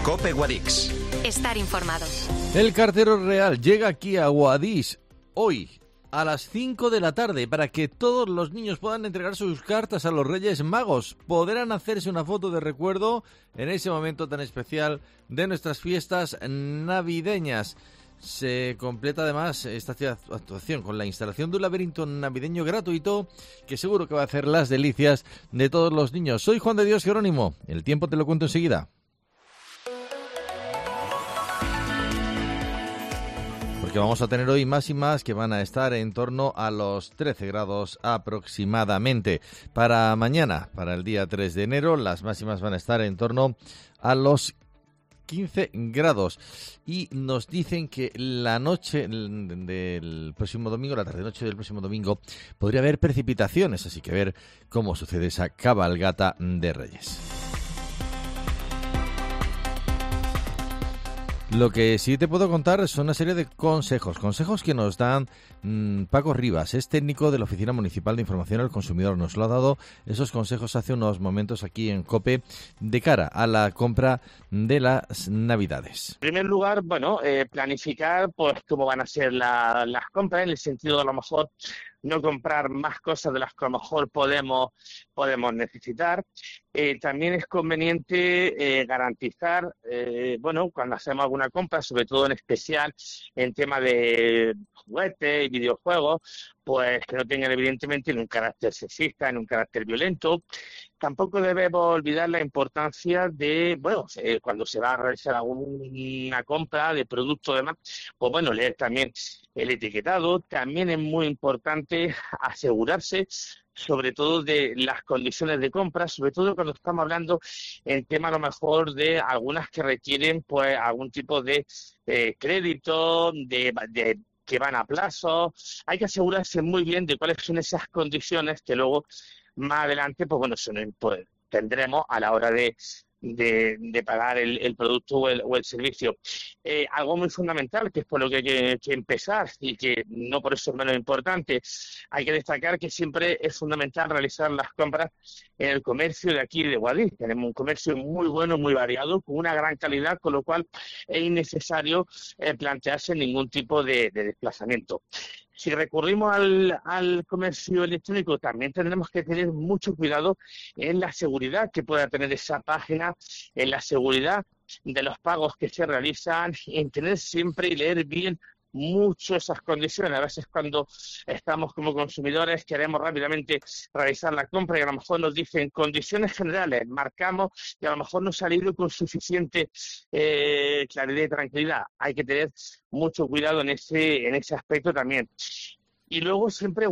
COPE Guadix. Estar informados. El cartero real llega aquí a Guadix hoy a las 5 de la tarde para que todos los niños puedan entregar sus cartas a los Reyes Magos. Podrán hacerse una foto de recuerdo en ese momento tan especial de nuestras fiestas navideñas. Se completa además esta actuación con la instalación de un laberinto navideño gratuito que seguro que va a hacer las delicias de todos los niños. Soy Juan de Dios Jerónimo. El tiempo te lo cuento enseguida. Porque vamos a tener hoy máximas que van a estar en torno a los 13 grados aproximadamente. Para mañana, para el día 3 de enero, las máximas van a estar en torno a los 15 grados. Y nos dicen que la noche del próximo domingo, la tarde-noche del próximo domingo, podría haber precipitaciones. Así que ver cómo sucede esa cabalgata de Reyes. Lo que sí te puedo contar son una serie de consejos que nos dan Paco Rivas, es técnico de la Oficina Municipal de Información al Consumidor. Nos lo ha dado esos consejos hace unos momentos aquí en COPE de cara a la compra de las Navidades. En primer lugar, planificar pues cómo van a ser las compras, en el sentido de a lo mejor no comprar más cosas de las que a lo mejor podemos necesitar. También es conveniente garantizar, cuando hacemos alguna compra, sobre todo en especial en tema de juguetes y videojuegos, pues que no tengan evidentemente ni un carácter sexista, ni un carácter violento. Tampoco debemos olvidar la importancia de, cuando se va a realizar alguna compra de producto o demás, leer también el etiquetado. También es muy importante asegurarse sobre todo de las condiciones de compra, sobre todo cuando estamos hablando en tema a lo mejor de algunas que requieren pues algún tipo de crédito, de que van a plazo. Hay que asegurarse muy bien de cuáles son esas condiciones que luego más adelante tendremos a la hora de pagar el producto o el servicio. Algo muy fundamental, que es por lo que hay que empezar y que no por eso es menos importante, hay que destacar que siempre es fundamental realizar las compras en el comercio de aquí de Guadix. Tenemos un comercio muy bueno, muy variado, con una gran calidad, con lo cual es innecesario plantearse ningún tipo de desplazamiento. Si recurrimos al comercio electrónico, también tendremos que tener mucho cuidado en la seguridad que pueda tener esa página, en la seguridad de los pagos que se realizan, en tener siempre y leer bien mucho esas condiciones. A veces cuando estamos como consumidores queremos rápidamente realizar la compra y a lo mejor nos dicen condiciones generales, marcamos y a lo mejor no se ha leído con suficiente claridad y tranquilidad. Hay que tener mucho cuidado en ese aspecto también. Y luego siempre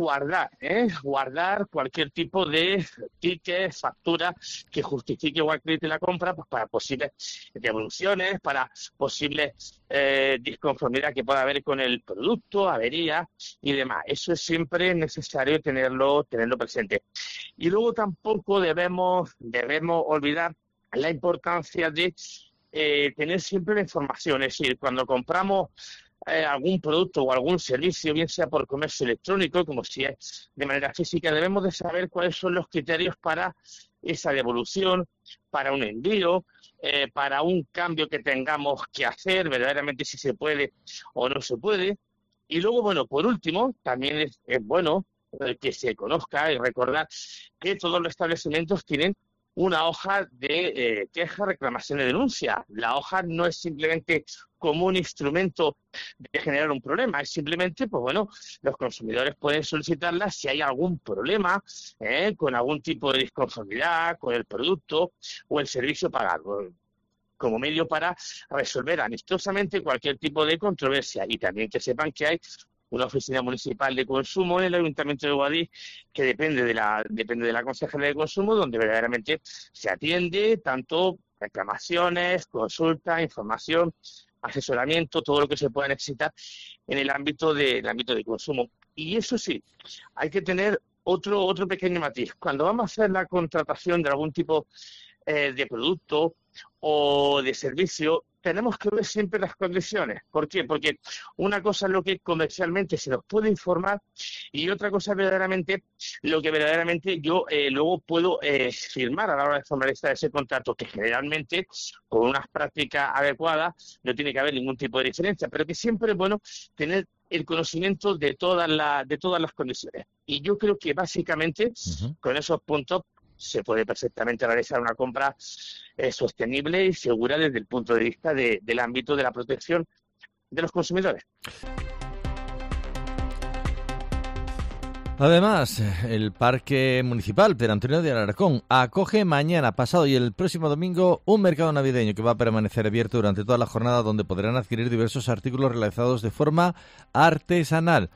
guardar cualquier tipo de ticket, factura que justifique o acredite la compra, pues para posibles devoluciones, para posibles disconformidad que pueda haber con el producto, avería y demás. Eso es siempre necesario tenerlo presente. Y luego tampoco debemos olvidar la importancia de tener siempre la información. Es decir, cuando compramos algún producto o algún servicio, bien sea por comercio electrónico, como si es de manera física, debemos de saber cuáles son los criterios para esa devolución, para un envío, para un cambio que tengamos que hacer, verdaderamente si se puede o no se puede. Y luego, por último, también es bueno que se conozca y recordar que todos los establecimientos tienen una hoja de queja, reclamación y denuncia. La hoja no es simplemente como un instrumento de generar un problema, es simplemente, los consumidores pueden solicitarla si hay algún problema con algún tipo de disconformidad con el producto o el servicio pagado, como medio para resolver amistosamente cualquier tipo de controversia. Y también que sepan que hay una oficina municipal de consumo en el Ayuntamiento de Guadix que depende de la Consejería de Consumo, donde verdaderamente se atiende tanto reclamaciones, consultas, información, asesoramiento, todo lo que se pueda necesitar en el ámbito de consumo. Y eso sí, hay que tener otro pequeño matiz. Cuando vamos a hacer la contratación de algún tipo de producto o de servicio, tenemos que ver siempre las condiciones. ¿Por qué? Porque una cosa es lo que comercialmente se nos puede informar y otra cosa es verdaderamente lo que verdaderamente yo luego puedo firmar a la hora de formalizar ese contrato, que generalmente con unas prácticas adecuadas no tiene que haber ningún tipo de diferencia, pero que siempre es bueno tener el conocimiento de todas las condiciones. Y yo creo que básicamente con esos puntos se puede perfectamente realizar una compra sostenible y segura desde el punto de vista del ámbito de la protección de los consumidores. Además, el Parque Municipal Pedro Antonio de Alarcón acoge mañana, pasado y el próximo domingo un mercado navideño que va a permanecer abierto durante toda la jornada, donde podrán adquirir diversos artículos realizados de forma artesanal.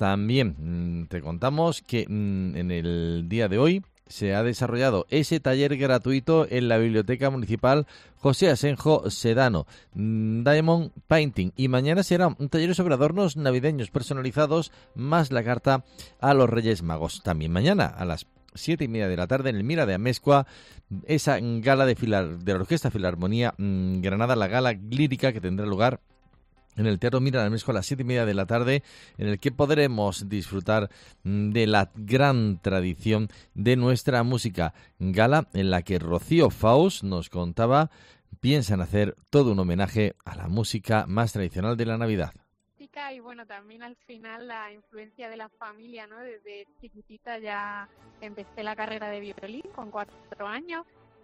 También te contamos que en el día de hoy se ha desarrollado ese taller gratuito en la Biblioteca Municipal José Asenjo Sedano, Diamond Painting, y mañana será un taller sobre adornos navideños personalizados más la carta a los Reyes Magos. También mañana a las 7:30 de la tarde en el Mira de Amezcua, esa gala de la Orquesta Filarmonía Granada, la gala lírica que tendrá lugar en el Teatro Mira de Amezcua a las 7:30 de la tarde, en el que podremos disfrutar de la gran tradición de nuestra música. Gala en la que Rocío Faust nos contaba, piensan hacer todo un homenaje a la música más tradicional de la Navidad. Y bueno, también al final la influencia de la familia, ¿no? Desde chiquitita ya empecé la carrera de violín con 4 años.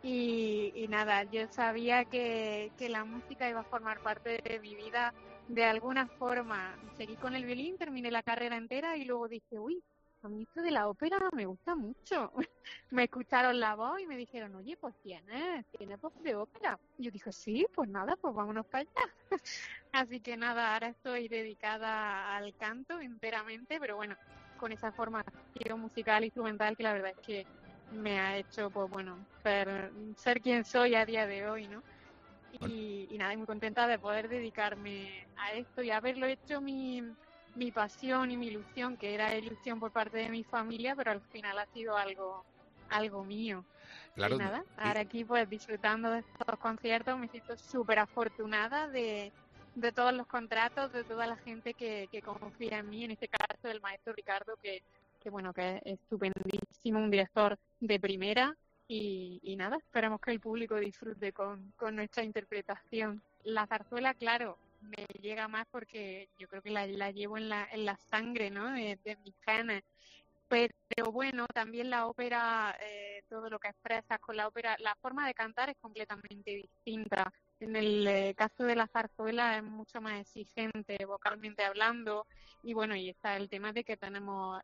Y nada, yo sabía que la música iba a formar parte de mi vida de alguna forma. Seguí con el violín, terminé la carrera entera y luego dije, uy, a mí esto de la ópera me gusta mucho. Me escucharon la voz y me dijeron, oye, pues tienes voz de ópera. Y yo dije, sí, pues nada, pues vámonos para allá. Así que nada, ahora estoy dedicada al canto enteramente, pero bueno, con esa formación musical, instrumental, que la verdad es que me ha hecho, pues bueno, ser quien soy a día de hoy, ¿no? Y nada, muy contenta de poder dedicarme a esto y haberlo hecho mi pasión y mi ilusión, que era ilusión por parte de mi familia, pero al final ha sido algo mío. Claro. Y nada, ahora aquí pues disfrutando de estos conciertos, me siento súper afortunada de todos los contratos, de toda la gente que confía en mí, en este caso del maestro Ricardo, que bueno, que es estupendísimo, un director de primera. Y nada, esperamos que el público disfrute con nuestra interpretación. La zarzuela, claro, me llega más porque yo creo que la llevo en la sangre, ¿no? De mis genes. Pero bueno, también la ópera, todo lo que expresas con la ópera, la forma de cantar es completamente distinta. En el caso de la zarzuela es mucho más exigente vocalmente hablando, y bueno, y está el tema de que tenemos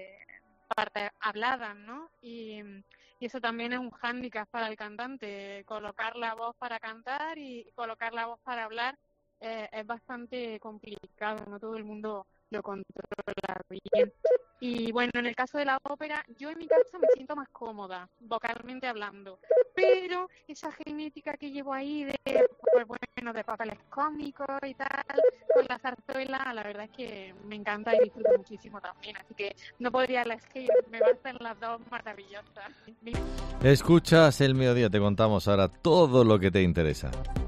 partes habladas, ¿no? Y eso también es un hándicap para el cantante, colocar la voz para cantar y colocar la voz para hablar es bastante complicado, no todo el mundo lo controla bien. Y bueno, en el caso de la ópera, yo en mi caso me siento más cómoda, vocalmente hablando, pero esa genética que llevo ahí pues bueno, de papeles cómicos y tal, con la zarzuela, la verdad es que me encanta y disfruto muchísimo también, así que no podría elegir, me bastan las dos maravillosas. Escuchas El Mediodía, te contamos ahora todo lo que te interesa.